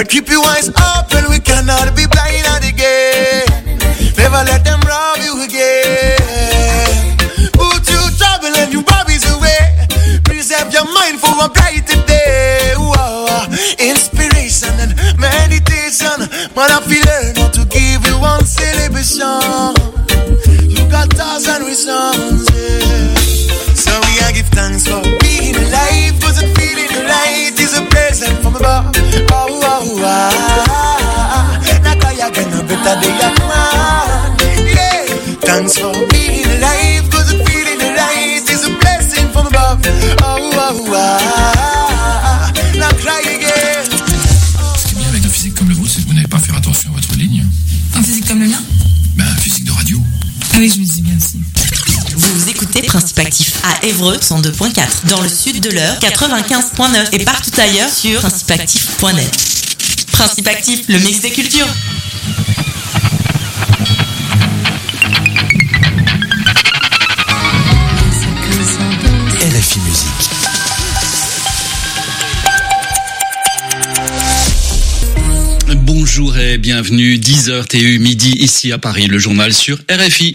keep your eyes open, we cannot be blind again. Never let them rob you again. Put you trouble and your worries away. Preserve your mind for a brighter day. Whoa. Inspiration and meditation. Man, I feel learn how to give you one celebration. You got 1,000 reasons, yeah. So we are give thanks for being alive, cause it feeling right is a present from above. Oh, oh, ah. Not cry again, a better day at one. Yeah. Thanks for being alive, cause it feeling right is a blessing from above. Oh, oh, ah. Not cry again. Ce qui est bien avec un physique comme le vôtre, c'est que vous n'allez pas faire attention à votre ligne. Un physique comme le mien? Ben, un physique de radio. Ah oui, je me dis bien aussi. Vous écoutez Principe Actif à Évreux 102.4, dans le sud de l'Eure 95.9 et partout ailleurs sur principeactif.net. Principe Actif, le mix des cultures. RFI Musique. Bonjour et bienvenue, 10h TU midi ici à Paris, le journal sur RFI.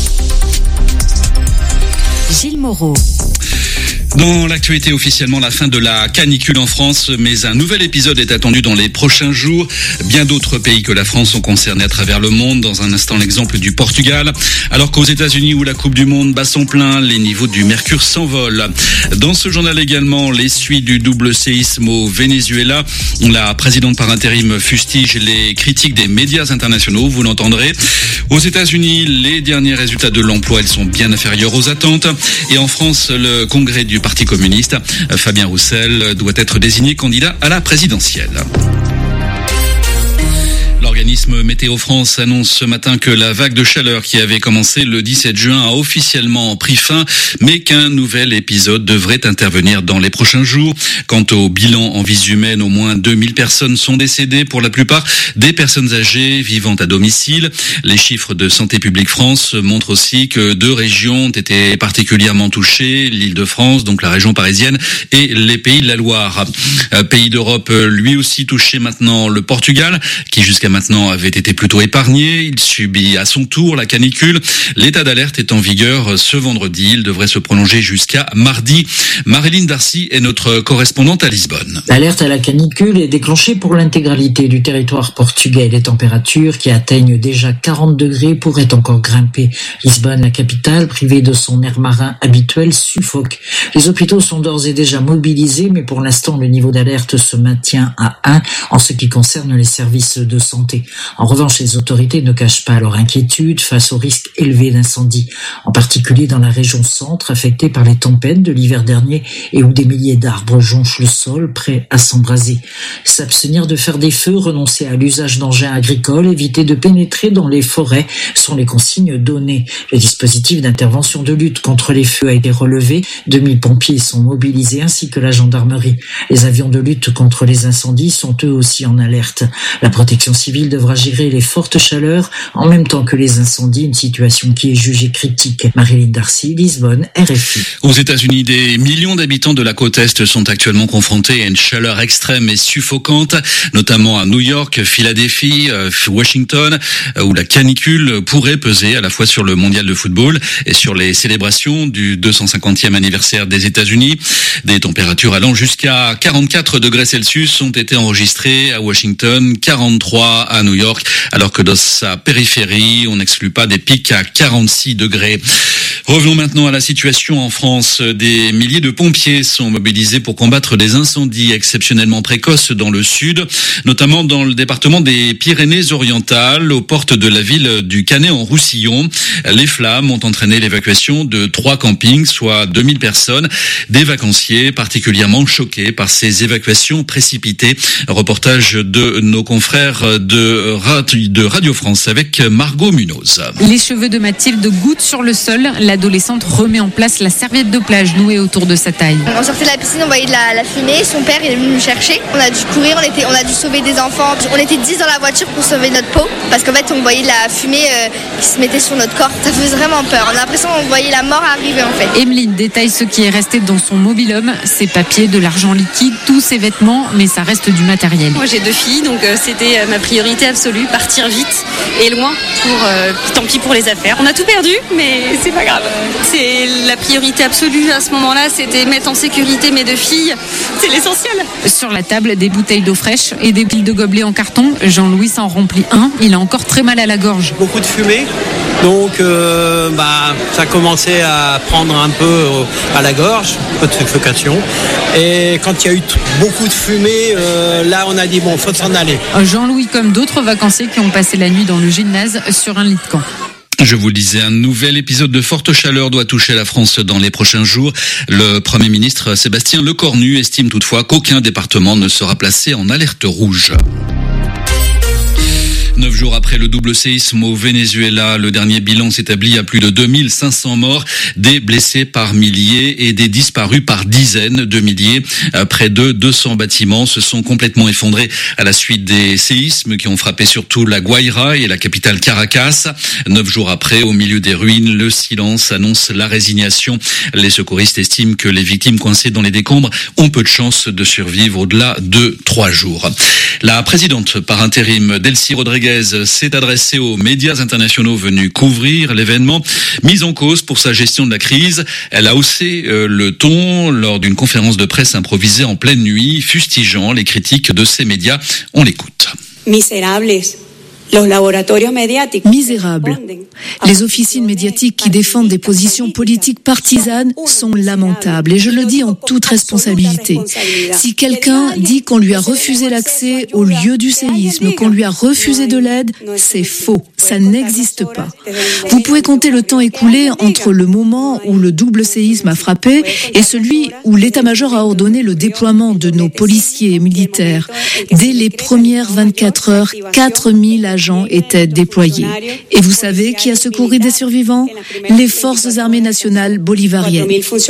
Gilles Moreau. Dans l'actualité, officiellement la fin de la canicule en France, mais un nouvel épisode est attendu dans les prochains jours. Bien d'autres pays que la France sont concernés à travers le monde. Dans un instant, l'exemple du Portugal. Alors qu'aux États-Unis, où la Coupe du Monde bat son plein, les niveaux du mercure s'envolent. Dans ce journal également, les suites du double séisme au Venezuela. La présidente par intérim fustige les critiques des médias internationaux, vous l'entendrez. Aux États-Unis, les derniers résultats de l'emploi, ils sont bien inférieurs aux attentes. Et en France, le congrès du Parti communiste, Fabien Roussel, doit être désigné candidat à la présidentielle. L'organisme Météo France annonce ce matin que la vague de chaleur qui avait commencé le 17 juin a officiellement pris fin, mais qu'un nouvel épisode devrait intervenir dans les prochains jours. Quant au bilan en vies humaines, au moins 2000 personnes sont décédées, pour la plupart des personnes âgées vivant à domicile. Les chiffres de Santé publique France montrent aussi que 2 régions ont été particulièrement touchées, l'Île-de-France, donc la région parisienne, et les Pays de la Loire. Pays d'Europe lui aussi touché maintenant, le Portugal, qui jusqu'à maintenant avait été plutôt épargné. Il subit à son tour la canicule. L'état d'alerte est en vigueur ce vendredi. Il devrait se prolonger jusqu'à mardi. Marilyn Darcy est notre correspondante à Lisbonne. L'alerte à la canicule est déclenchée pour l'intégralité du territoire portugais. Les températures qui atteignent déjà 40 degrés pourraient encore grimper. Lisbonne, la capitale, privée de son air marin habituel, suffoque. Les hôpitaux sont d'ores et déjà mobilisés, mais pour l'instant, le niveau d'alerte se maintient à 1 en ce qui concerne les services de santé. En revanche, les autorités ne cachent pas leur inquiétude face au risque élevé d'incendie, en particulier dans la région centre, affectée par les tempêtes de l'hiver dernier et où des milliers d'arbres jonchent le sol, prêts à s'embraser. S'abstenir de faire des feux, renoncer à l'usage d'engins agricoles, éviter de pénétrer dans les forêts sont les consignes données. Le dispositif d'intervention de lutte contre les feux a été relevé. 2000 pompiers sont mobilisés ainsi que la gendarmerie. Les avions de lutte contre les incendies sont eux aussi en alerte. La protection civile devra gérer les fortes chaleurs en même temps que les incendies, une situation qui est jugée critique. Marilyn Darcy, Lisbonne, RFI. Aux États-Unis, des millions d'habitants de la côte Est sont actuellement confrontés à une chaleur extrême et suffocante, notamment à New York, Philadelphie, Washington, où la canicule pourrait peser à la fois sur le mondial de football et sur les célébrations du 250e anniversaire des États-Unis. Des températures allant jusqu'à 44 degrés Celsius ont été enregistrées à Washington, 43 à New York, alors que dans sa périphérie, on n'exclut pas des pics à 46 degrés. Revenons maintenant à la situation en France. Des milliers de pompiers sont mobilisés pour combattre des incendies exceptionnellement précoces dans le sud, notamment dans le département des Pyrénées-Orientales, aux portes de la ville du Canet-en-Roussillon. Les flammes ont entraîné l'évacuation de 3 campings, soit 2000 personnes. Des vacanciers particulièrement choqués par ces évacuations précipitées. Reportage de nos confrères de de Radio France avec Margot Munoz. Les cheveux de Mathilde gouttent sur le sol. L'adolescente remet en place la serviette de plage nouée autour de sa taille. On sortait de la piscine, on voyait de la fumée. Son père il est venu nous chercher. On a dû courir, on a dû sauver des enfants. On était 10 dans la voiture pour sauver notre peau. Parce qu'en fait, on voyait de la fumée qui se mettait sur notre corps. Ça faisait vraiment peur. On a l'impression qu'on voyait la mort arriver en fait. Emeline détaille ce qui est resté dans son mobil-home. Ses papiers, de l'argent liquide, tous ses vêtements, mais ça reste du matériel. Moi j'ai 2 filles, donc c'était ma priorité absolue, partir vite et loin tant pis pour les affaires. On a tout perdu, mais c'est pas grave. C'est la priorité absolue à ce moment-là, c'était mettre en sécurité mes 2 filles. C'est l'essentiel. Sur la table, des bouteilles d'eau fraîche et des piles de gobelets en carton. Jean-Louis s'en remplit un. Il a encore très mal à la gorge. Beaucoup de fumée, donc ça commençait à prendre un peu à la gorge, un peu de suffocation. Et quand il y a eu beaucoup de fumée, là on a dit bon, faut s'en aller. Jean-Louis, comme d'autres vacanciers qui ont passé la nuit dans le gymnase sur un lit de camp. Je vous le disais, un nouvel épisode de forte chaleur doit toucher la France dans les prochains jours. Le Premier ministre Sébastien Lecornu estime toutefois qu'aucun département ne sera placé en alerte rouge. 9 jours après le double séisme au Venezuela, le dernier bilan s'établit à plus de 2500 morts, des blessés par milliers et des disparus par dizaines de milliers. Près de 200 bâtiments se sont complètement effondrés à la suite des séismes qui ont frappé surtout la Guaira et la capitale Caracas. 9 jours après, au milieu des ruines, le silence annonce la résignation. Les secouristes estiment que les victimes coincées dans les décombres ont peu de chances de survivre au-delà de 3 jours. La présidente par intérim, Delcy Rodriguez, s'est adressée aux médias internationaux venus couvrir l'événement. Mise en cause pour sa gestion de la crise, elle a haussé le ton lors d'une conférence de presse improvisée en pleine nuit, fustigeant les critiques de ces médias. On l'écoute. Misérables. Les officines médiatiques qui défendent des positions politiques partisanes sont lamentables et je le dis en toute responsabilité. Si quelqu'un dit qu'on lui a refusé l'accès au lieu du séisme, qu'on lui a refusé de l'aide, c'est faux. Ça n'existe pas. Vous pouvez compter le temps écoulé entre le moment où le double séisme a frappé et celui où l'état-major a ordonné le déploiement de nos policiers et militaires. Dès les premières 24 heures, 4000 agents étaient déployés. Et vous savez qui a secouru des survivants? Les forces armées nationales bolivariennes.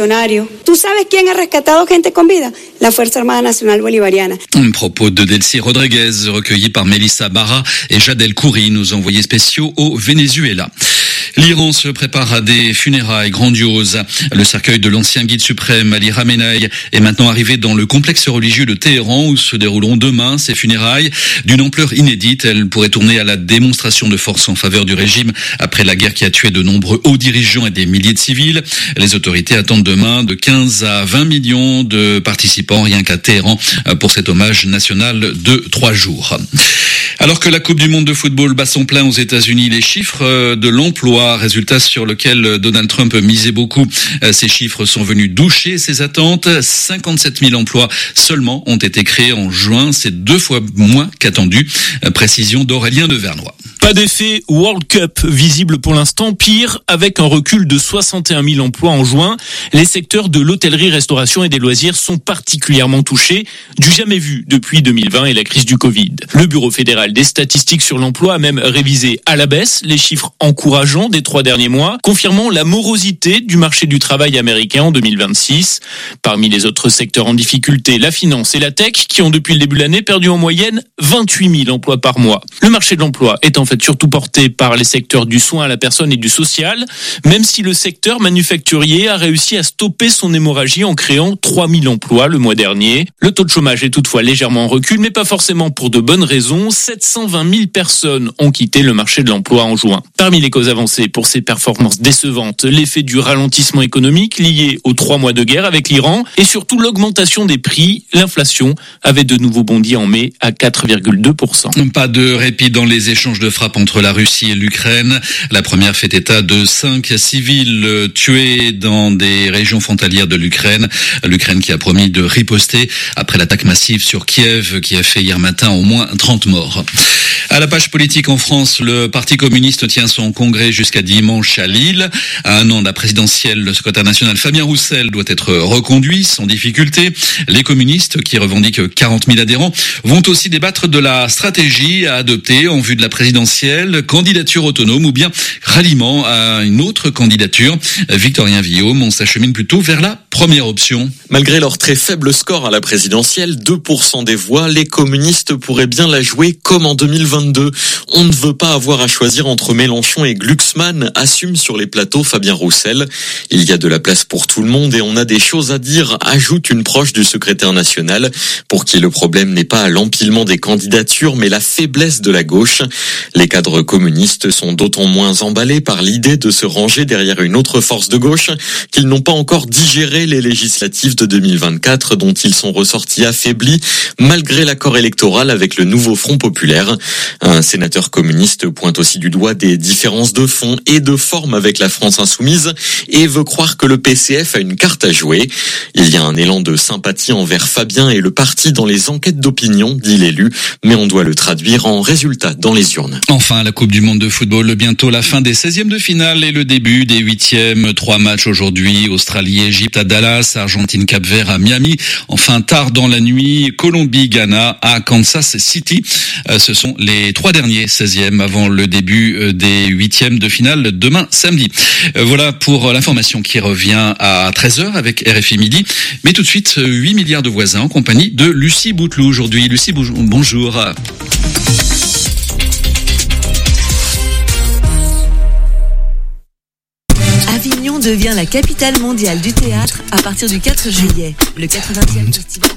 Un propos de Delcy Rodriguez, recueilli par Melissa Barra et Jadel Khoury, nos envoyés spéciaux au Venezuela. L'Iran se prépare à des funérailles grandioses. Le cercueil de l'ancien guide suprême Ali Khamenei est maintenant arrivé dans le complexe religieux de Téhéran où se dérouleront demain ces funérailles. D'une ampleur inédite, elles pourraient tourner à la démonstration de force en faveur du régime après la guerre qui a tué de nombreux hauts dirigeants et des milliers de civils. Les autorités attendent demain de 15 à 20 millions de participants rien qu'à Téhéran pour cet hommage national de 3 jours. Alors que la Coupe du monde de football bat son plein aux États-Unis, les chiffres de l'emploi, résultat sur lequel Donald Trump misait beaucoup, ces chiffres sont venus doucher ses attentes. 57 000 emplois seulement ont été créés en juin, c'est 2 fois moins qu'attendu. Précision d'Aurélien Devernois. Pas d'effet World Cup visible pour l'instant, pire, avec un recul de 61 000 emplois en juin. Les secteurs de l'hôtellerie, restauration et des loisirs sont particulièrement touchés, du jamais vu depuis 2020 et la crise du Covid. Le Bureau fédéral des statistiques sur l'emploi a même révisé à la baisse les chiffres encourageants des 3 derniers mois, confirmant la morosité du marché du travail américain en 2026. Parmi les autres secteurs en difficulté, la finance et la tech, qui ont depuis le début de l'année perdu en moyenne 28 000 emplois par mois. Le marché de l'emploi est en fait surtout porté par les secteurs du soin à la personne et du social, même si le secteur manufacturier a réussi à stopper son hémorragie en créant 3 000 emplois le mois dernier. Le taux de chômage est toutefois légèrement en recul, mais pas forcément pour de bonnes raisons. 720 000 personnes ont quitté le marché de l'emploi en juin. Parmi les causes avancées pour ces performances décevantes, l'effet du ralentissement économique lié aux 3 mois de guerre avec l'Iran et surtout l'augmentation des prix. L'inflation avait de nouveau bondi en mai à 4,2%. Pas de répit dans les échanges de frappes entre la Russie et l'Ukraine. La première fait état de 5 civils tués dans des régions frontalières de l'Ukraine. L'Ukraine qui a promis de riposter après l'attaque massive sur Kiev qui a fait hier matin au moins 30 morts. À la page politique en France, le Parti communiste tient son congrès jusqu'à dimanche à Lille. À un an de la présidentielle, le secrétaire national Fabien Roussel doit être reconduit sans difficulté. Les communistes, qui revendiquent 40 000 adhérents, vont aussi débattre de la stratégie à adopter en vue de la présidentielle, candidature autonome ou bien ralliement à une autre candidature. Victorien Villaume, on s'achemine plutôt vers la première option. Malgré leur très faible score à la présidentielle, 2% des voix, les communistes pourraient bien la jouer comme en 2022. On ne veut pas avoir à choisir entre Mélenchon et Glucksmann, assume sur les plateaux Fabien Roussel. Il y a de la place pour tout le monde et on a des choses à dire, ajoute une proche du secrétaire national, pour qui le problème n'est pas l'empilement des candidatures, mais la faiblesse de la gauche. Les cadres communistes sont d'autant moins emballés par l'idée de se ranger derrière une autre force de gauche qu'ils n'ont pas encore digéré les législatives de 2024 dont ils sont ressortis affaiblis malgré l'accord électoral avec le nouveau Front populaire. Un sénateur communiste pointe aussi du doigt des différences de fond et de forme avec la France insoumise et veut croire que le PCF a une carte à jouer. Il y a un élan de sympathie envers Fabien et le parti dans les enquêtes d'opinion, dit l'élu, mais on doit le traduire en résultats dans les urnes. Enfin, la Coupe du Monde de football, bientôt la fin des 16e de finale et le début des 8e. 3 matchs aujourd'hui, Australie-Égypte à Dallas, Argentine-Cap-Vert à Miami. Enfin, tard dans la nuit, Colombie-Ghana à Kansas City. Ce sont les 3 derniers 16e avant le début des 8e de finale demain samedi. Voilà pour l'information qui revient à 13h avec RFI Midi. Mais tout de suite, 8 milliards de voisins en compagnie de Lucie Bouteloup aujourd'hui. Lucie, bonjour. Avignon devient la capitale mondiale du théâtre à partir du 4 juillet. Le 80e festival.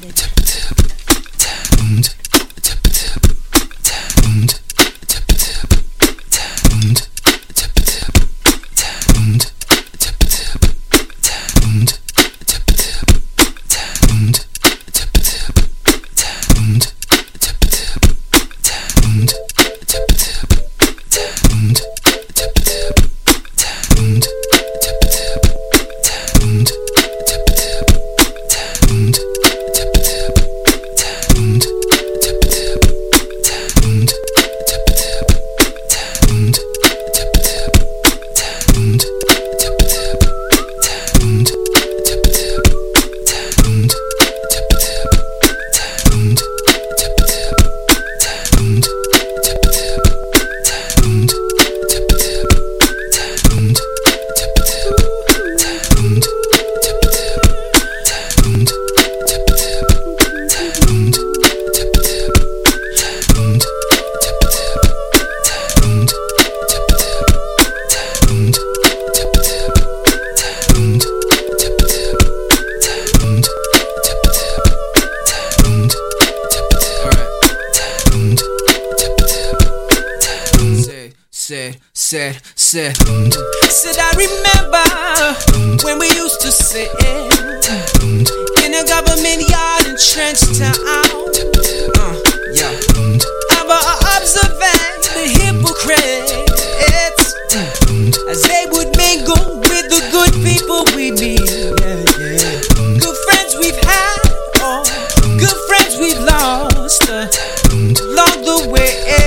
Said I remember when we used to sit in a government yard in Trenchtown. Yeah. I observed the hypocrites as they would mingle with the good people we meet. Yeah. Good friends we've had, good friends we've lost along the way.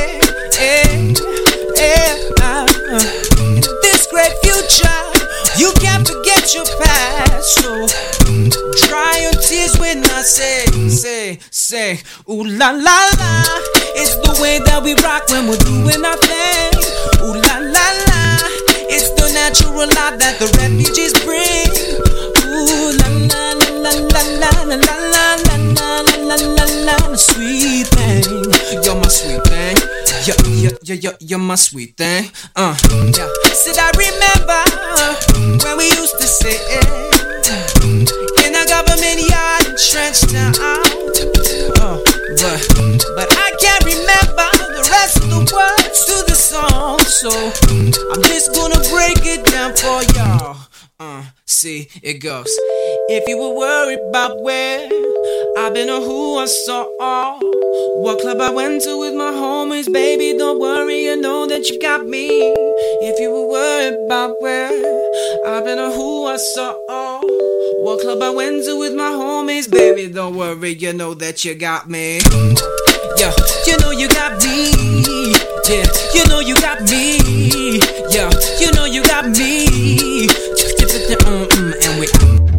You can't forget your past, so dry your tears when I say, ooh la la la. It's the way that we rock when we're doing our thing. Ooh la la la. It's the natural life that the refugees bring. Ooh la la la la la la la la la la la la, sweet thing. You're my sweet thing. You're my sweet thing. Yeah. Said I remember when we used to sit in a government yard in Trenchtown. But I can't remember the rest of the words to the song, so I'm just gonna break it down for y'all. See, it goes. If you were worried about where I've been or who I saw, what club I went to with my homies, baby, don't worry, you know that you got me. If you were worried about where I've been or who I saw, what club I went to with my homies, baby, don't worry, you know that you got me. Yeah, you know you got me. Yeah, you know you got me. Yeah, you know you got me. And we.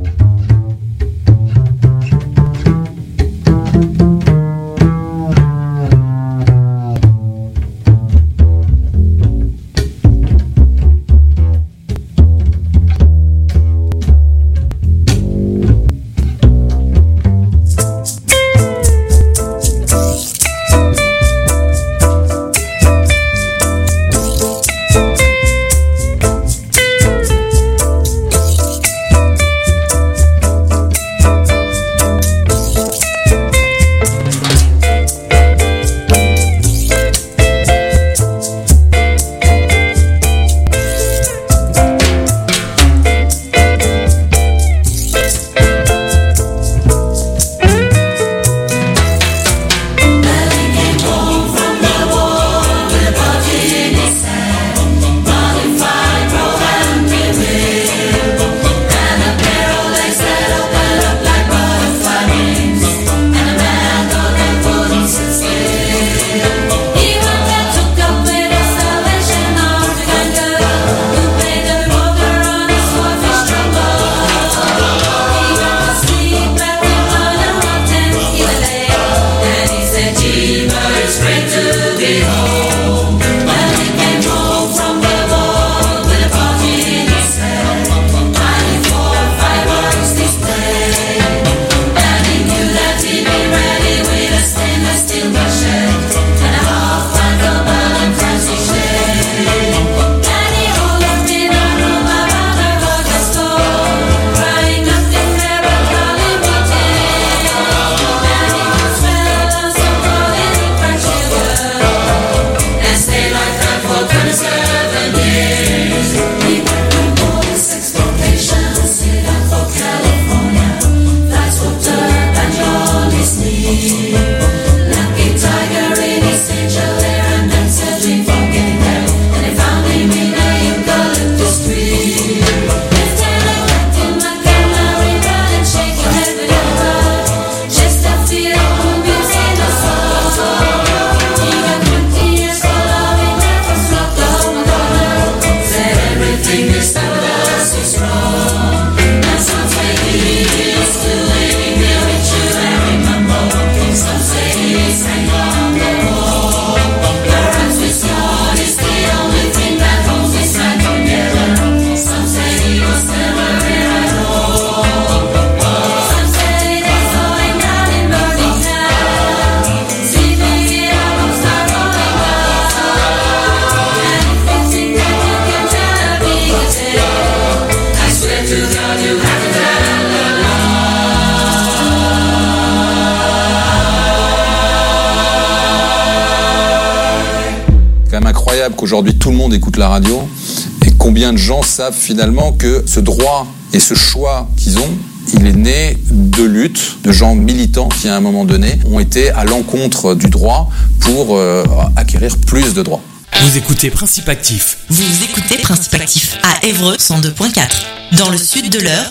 Qu'aujourd'hui tout le monde écoute la radio et combien de gens savent finalement que ce droit et ce choix qu'ils ont, il est né de luttes de gens militants qui à un moment donné ont été à l'encontre du droit pour acquérir plus de droits. Vous écoutez Principe Actif. Vous écoutez Principe Actif à Évreux 102.4. Dans le sud de l'Eure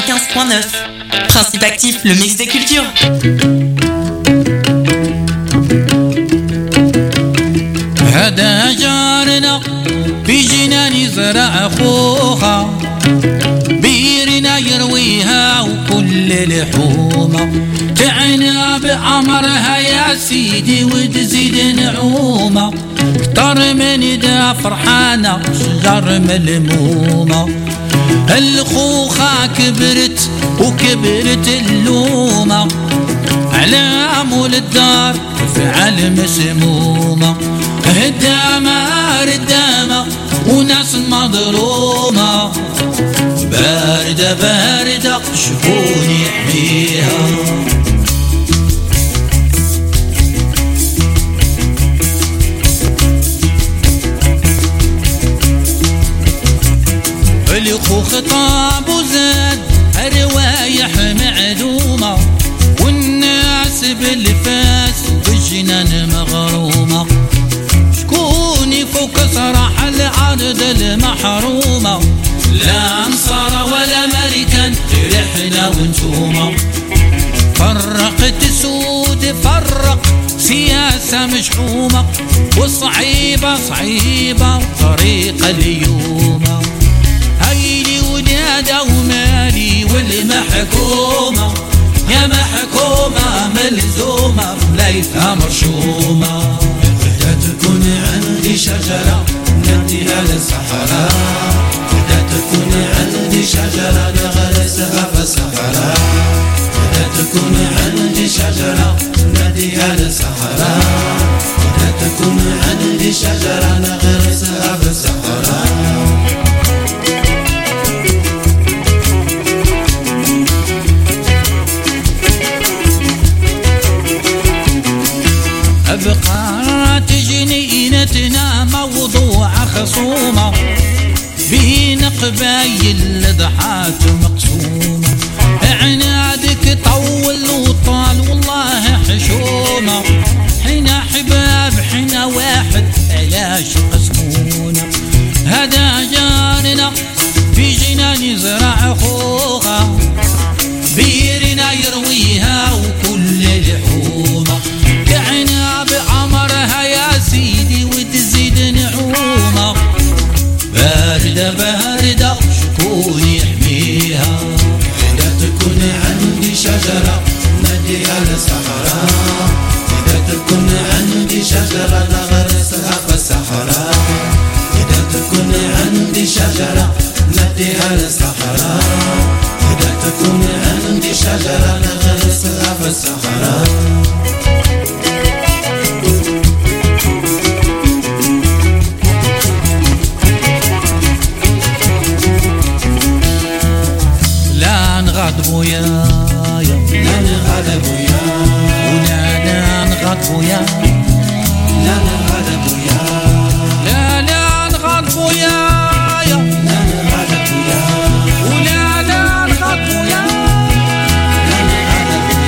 95.9. Principe Actif, le mix des cultures. هذا جارنا في جنان زرع خوخة بيرنا يرويها وكل لحومة تعنا بعمرها يا سيدي وتزيد نعومة كتر من دا فرحانة شجر ملمومة الخوخة كبرت وكبرت اللومة على مول الدار فعل مسمومة هدامة ردامة وناس مظلومة باردة باردة شكون يحميها الخوخ طاب وزاد روايح محرومة لا أنصار ولا أمريكان غير إحنا وانتوما فرقت السود فرق سياسة مشحومة والصعيبة صعيبة طريقة اليوم هيلي ولادة ومالي والمحكومة يا محكومة ملزومة بلايفها مرشومة بدها تكون عندي شجرة نديها للصحراء بدها تكون عندي شجرة نغرسها في الصحراء بدها تكون عندي شجرة نديها للصحراء بدها تكون عندي شجرة نغرسها في الصحراء أبقات جنينتنا موضوع خصومة بين قبايل ضحات مقسومة عنادك طول وطال والله حشومة حنا حباب حنا واحد علاش قسمونا هذا جارنا في جنان زرع خوخة بيرنا يرويها وكل لحومة كعنا بعمرها يا سيدي وتزيد نعومة باردة باردة شكون يحميها بدها تكون عندي شجرة نديها للصحراء بدها تكون عندي شجرة نغرسها في الصحراء بدها تكون عندي شجرة نديها للصحراء بدها تكون عندي شجرة نغرسها في الصحراء نغضبوا يا لا نغضبوا يا ولا نغضبوا يا لا نغضبوا يا لا نغضبوا يا لا نغضبوا يا ولا نغضبوا يا لا نغضبوا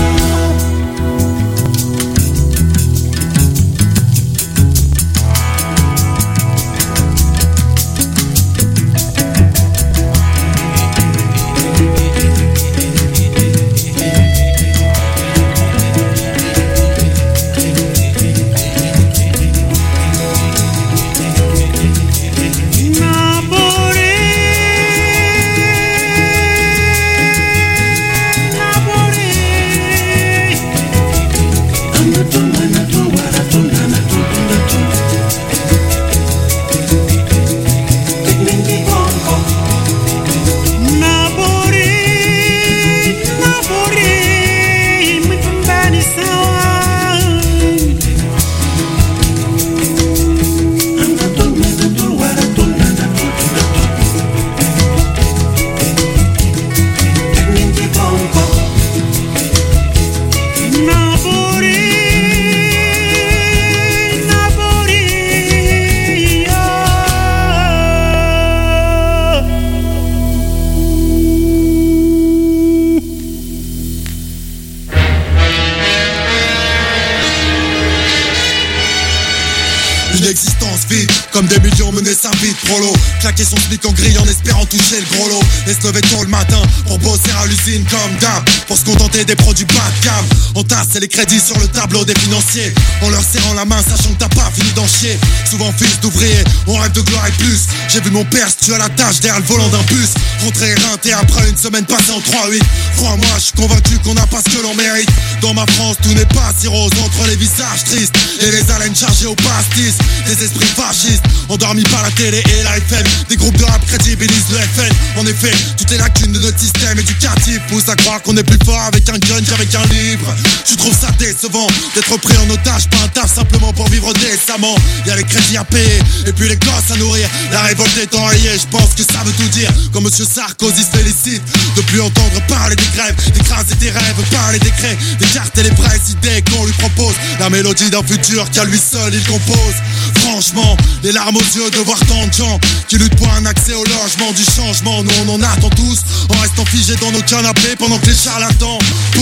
Comme des millions menés sa vie de prolo. Claquer son smic en grille en espérant toucher le gros lot. Et se lever tôt le matin pour bosser à l'usine comme d'hab. Pour se contenter des produits bas de gamme. On tasse les crédits sur le tableau des financiers. En leur serrant la main sachant que t'as pas fini d'en chier. Souvent fils d'ouvrier, on rêve de gloire et plus. J'ai vu mon père se tuer à la tâche derrière le volant d'un bus. Rentré éreinté après une semaine passée en 3-8. Crois-moi, je suis convaincu qu'on n'a pas ce que l'on mérite. Dans ma France, tout n'est pas si rose. Entre les visages tristes et les haleines chargées au pastis. Des esprits fascistes, endormis par la télé et la FM. Des groupes de rap crédibilisent le FN. En effet, toutes les lacunes de notre système éducatif poussent à croire qu'on est plus fort avec un gun qu'avec un livre. Je trouve ça décevant d'être pris en otage, pas un taf simplement pour vivre décemment. Y'a les crédits à payer et puis les gosses à nourrir. La révolte est enrayée, je pense que ça veut tout dire. Quand monsieur Sarkozy se félicite de plus entendre parler des grèves, d'écraser tes rêves par les décrets, d'écarter les vraies idées qu'on lui propose. La mélodie d'un futur qu'à lui seul il compose. Franchement, les larmes aux yeux de voir tant de gens qui luttent pour un accès au logement, du changement. Nous on en attend tous en restant figés dans nos canapés pendant que les charlatans poussent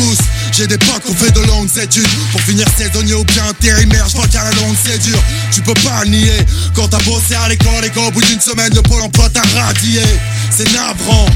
J'ai des potes qui ont fait de longues études pour finir saisonnier ou bien intérimaire. Je vois qu'à la longue c'est dur, tu peux pas le nier. Quand t'as bossé à l'école et qu'au bout d'une semaine le pôle emploi t'a radié, c'est navrant.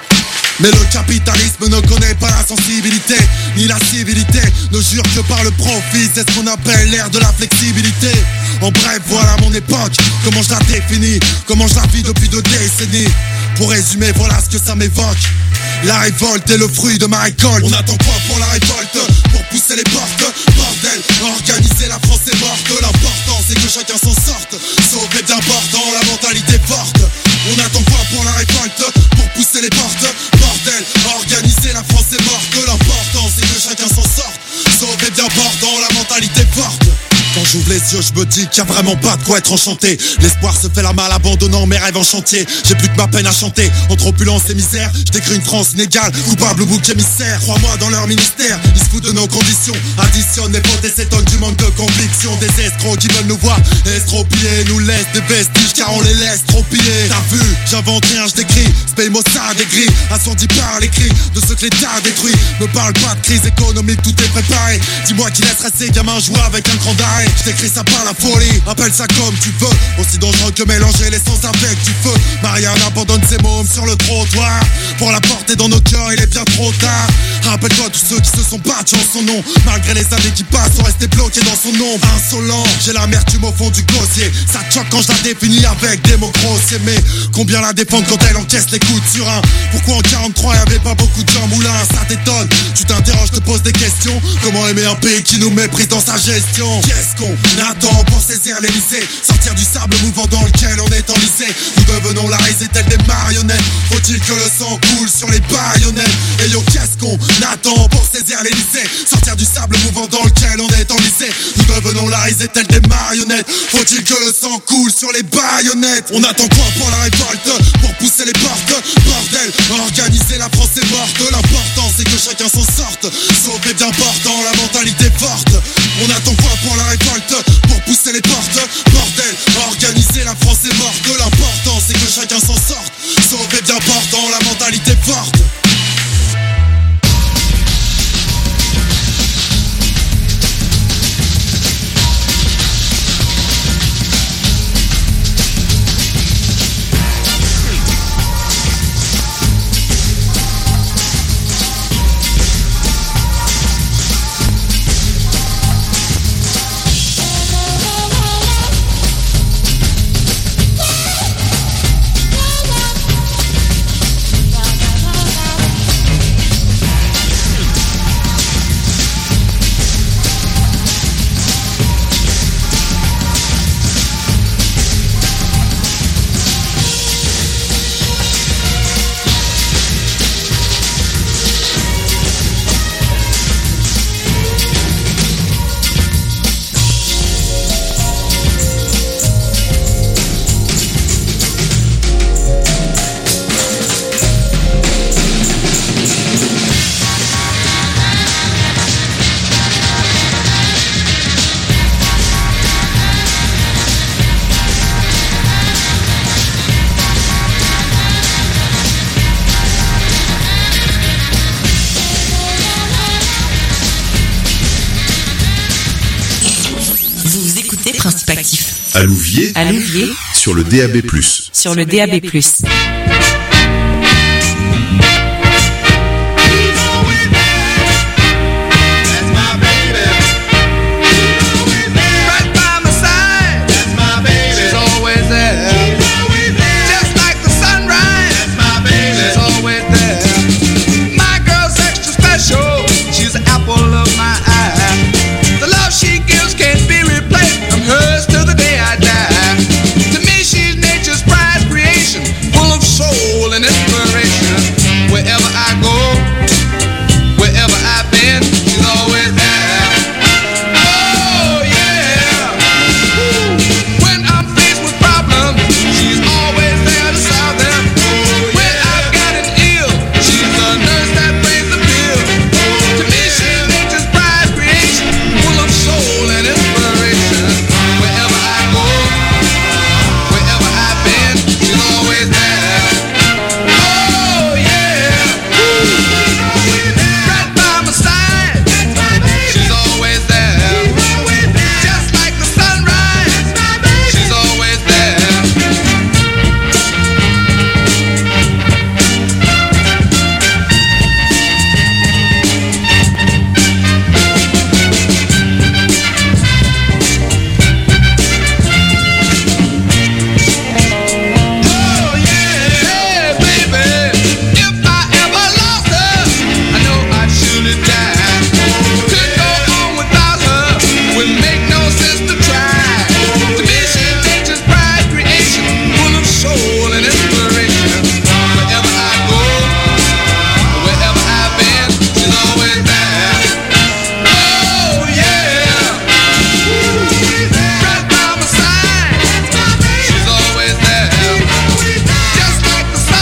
Mais le capitalisme ne connaît pas la sensibilité ni la civilité, ne jure que par le profit. C'est ce qu'on appelle l'ère de la flexibilité. En bref, voilà mon époque, comment je la définis, comment je la vis depuis 2 décennies. Pour résumer, voilà ce que ça m'évoque. La révolte est le fruit de ma récolte. On attend quoi pour la révolte? Pour pousser les portes. Bordel, organiser la France est morte. L'important c'est que chacun s'en sorte. Sauver d'important, la mentalité forte. On attend quoi pour la révolte? Pour pousser les portes. Bordel, organiser la France est morte. L'important c'est que chacun s'en sorte. Sauver d'important, la mentalité forte. Quand j'ouvre les yeux, je me dis qu'il y a vraiment pas de quoi être enchanté. L'espoir se fait la malle, abandonnant mes rêves en chantier. J'ai plus que ma peine à chanter. Entre opulence et misère, je décris une France inégale, coupable au bouc émissaire. Crois-moi dans leur ministère, ils se foutent de nos conditions. Additionnent les fautes et s'étonnent du manque de conviction. Des escrocs qui veulent nous voir estropiés, nous laissent des vestiges car on les laisse trop piller. T'as vu, j'invente rien, je décris. Spey Mossad écrit, assourdi par les cris de ceux que l'État détruit. Me parle pas de crise économique, tout est préparé. Dis-moi qui laissera ces gamins jouer avec un cran d'arrêt. Je t'écris ça par la folie, appelle ça comme tu veux. Aussi dangereux que mélanger l'essence avec du feu. Marianne abandonne ses mômes sur le trottoir. Pour la porter dans nos cœurs, il est bien trop tard. Rappelle-toi tous ceux qui se sont battus en son nom. Malgré les années qui passent, sont restés bloqués dans son ombre. Insolent, j'ai l'amertume au fond du gosier. Ça te choque quand je la définis avec des mots grossiers. Mais combien la défendre quand elle encaisse les coups de surin? Pourquoi en 43 y'avait pas beaucoup de gens moulins? Ça t'étonne, tu t'interroges, te poses des questions. Comment aimer un pays qui nous méprise dans sa gestion? Qu'est-ce qu'on attend pour saisir l'Elysée? Sortir du sable mouvant dans lequel on est enlisé. Nous devenons la risée telle des marionnettes. Faut-il que le sang coule sur les baïonnettes? Et yo, qu'est-ce qu'on attend pour saisir l'Elysée? Sortir du sable mouvant dans lequel on est enlisé. Nous devenons la risée telle des marionnettes. Faut-il que le sang coule sur les baïonnettes? On attend quoi pour la révolte? Pour pousser les portes. Bordel, organiser la France est morte. L'important c'est que chacun s'en sorte. Sauver bien portant, la mentalité forte. On attend quoi pour la révolte? Pour pousser les portes. Bordel, organiser la France est morte. L'important c'est que chacun s'en sorte. Sauver bien portant, la mentalité forte. À Louviers, sur le DAB+. Sur le DAB+.